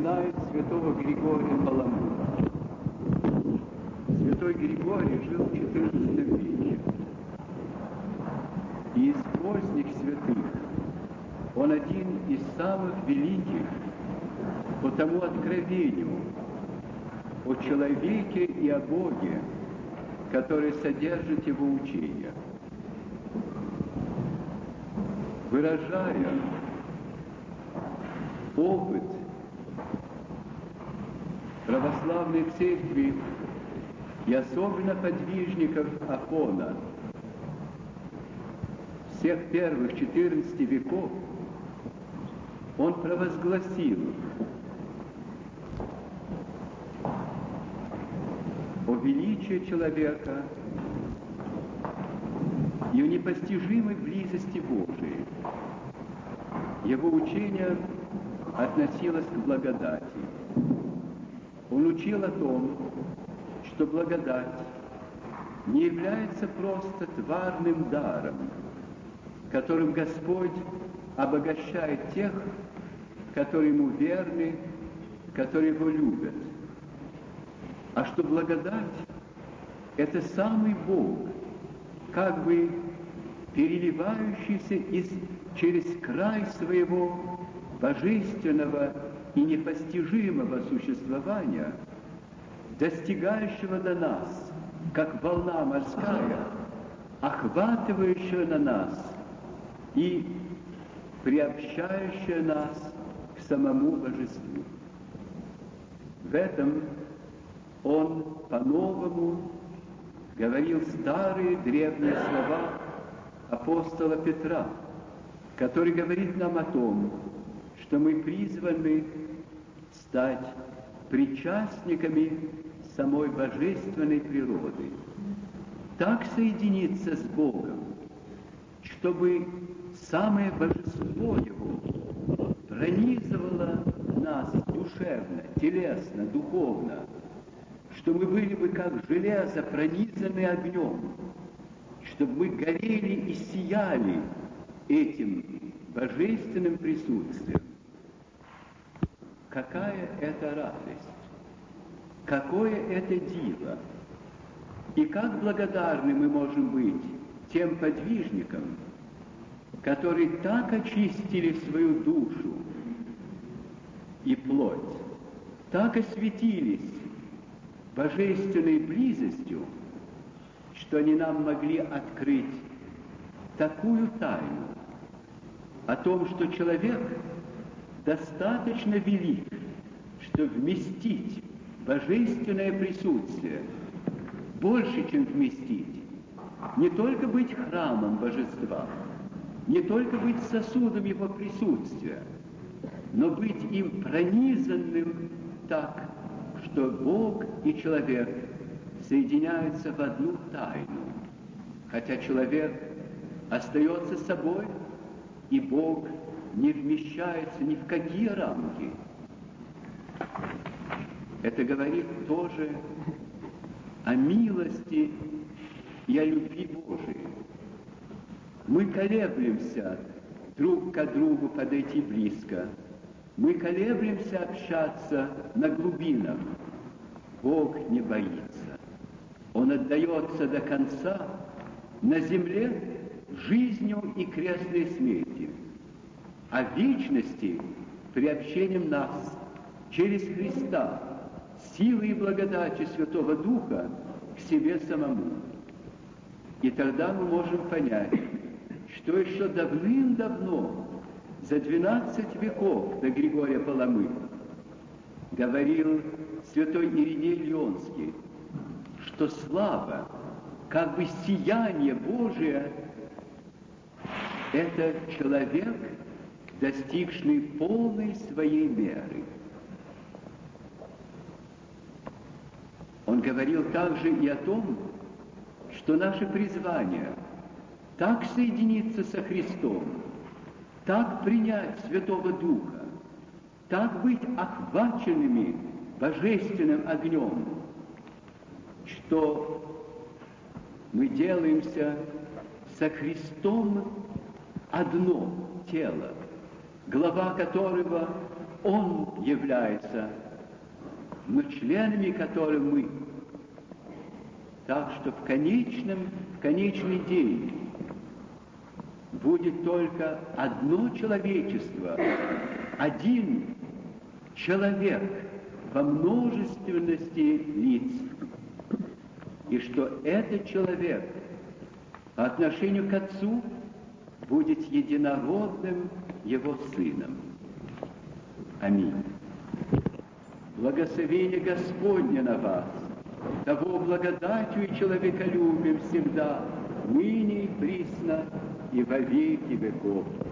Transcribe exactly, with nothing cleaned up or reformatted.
вспоминает святого Григория Паламы. Святой Григорий жил в четырнадцатом веке. И из поздних святых он один из самых великих по тому откровению о человеке и о Боге, который содержит его учение. Выражая опыт православной церкви и особенно подвижников Афона всех первых четырнадцати веков, он провозгласил о величии человека и о непостижимой близости Божией. Его учение относилось к благодати. Он учил о том, что благодать не является просто тварным даром, которым Господь обогащает тех, которые Ему верны, которые Его любят, а что благодать – это самый Бог, как бы переливающийся из, через край своего божественного и непостижимого существования, достигающего до нас, как волна морская, охватывающая на нас и приобщающая нас к самому божеству. В этом он по-новому говорил старые древние слова апостола Петра, который говорит нам о том, что мы призваны стать причастниками самой божественной природы, так соединиться с Богом, чтобы самое божество Его пронизывало нас душевно, телесно, духовно, что мы были бы как железо, пронизаны огнем, чтобы мы горели и сияли этим божественным присутствием. Какая это радость! Какое это диво! И как благодарны мы можем быть тем подвижникам, которые так очистили свою душу и плоть, так осветились божественной близостью, что они нам могли открыть такую тайну о том, что человек достаточно велик, чтобы вместить божественное присутствие, больше, чем вместить, не только быть храмом божества, не только быть сосудом его присутствия, но быть им пронизанным так, что Бог и человек соединяются в одну тайну, хотя человек остается собой, и Бог не вмещается ни в какие рамки. Это говорит тоже о милости и о любви Божией. Мы колеблемся друг к другу подойти близко. Мы колеблемся общаться на глубинах. Бог не боится. Он отдается до конца на земле жизнью и крестной смертью, а в вечности приобщением нас через Христа, силой и благодатью Святого Духа к себе самому. И тогда мы можем понять, что еще давным-давно, за двенадцать веков до Григория Паламы, говорил святой Ириней Лионский, что слава, как бы сияние Божие, это человек, достигший полной своей меры. Он говорил также и о том, что наше призвание так соединиться со Христом, так принять Святого Духа, так быть охваченными божественным огнем, что мы делаемся со Христом одно тело, глава которого Он является, но членами которым мы. Так что в конечном, в конечный день будет только одно человечество, один человек во множественности лиц. И что этот человек по отношению к Отцу будет единородным Его Сыном. Аминь. Благословение Господне на вас, того благодатью и человеколюбием всегда, ныне и присно, и во веки веков.